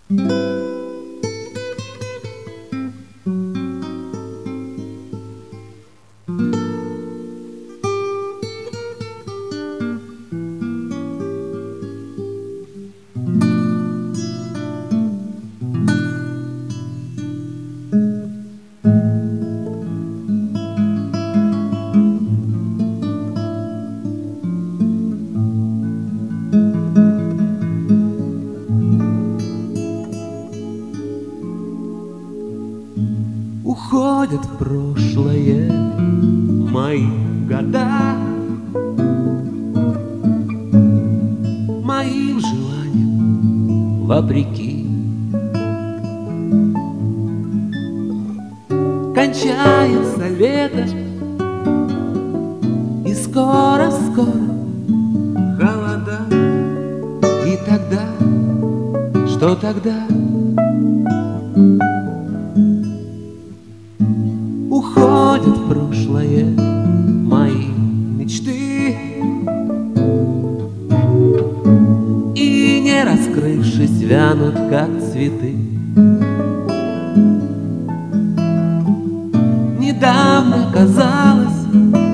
Уходят в прошлое мои года, моим желаниям вопреки. Кончается лето, и скоро-скоро холода. И тогда, что тогда? Уходят в прошлое мои мечты, и, не раскрывшись, вянут, как цветы. Недавно казалось,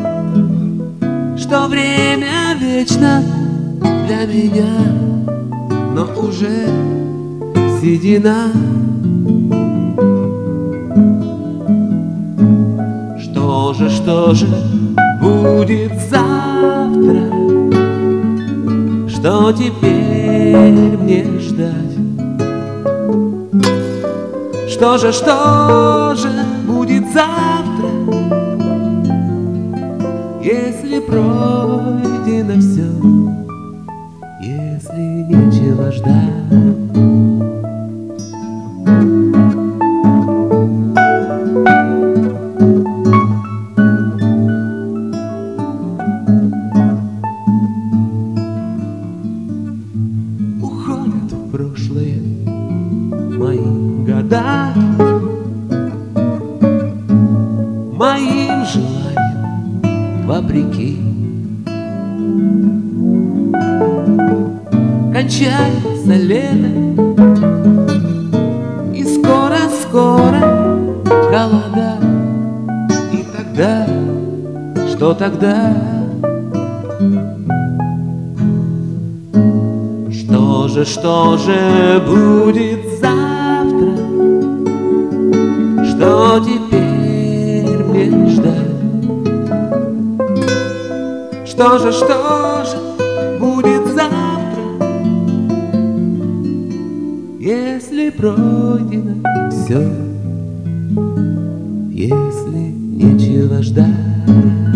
что время вечно для меня, но уже седина. Что же будет завтра? Что теперь мне ждать? Что же будет завтра, если пройдено все, если нечего ждать? В прошлое мои года, моим желаниям вопреки. Кончается лето, и скоро-скоро холода. И тогда, что тогда? Что же будет завтра? Что теперь мне ждать? Что же будет завтра, если пройдено все, если нечего ждать?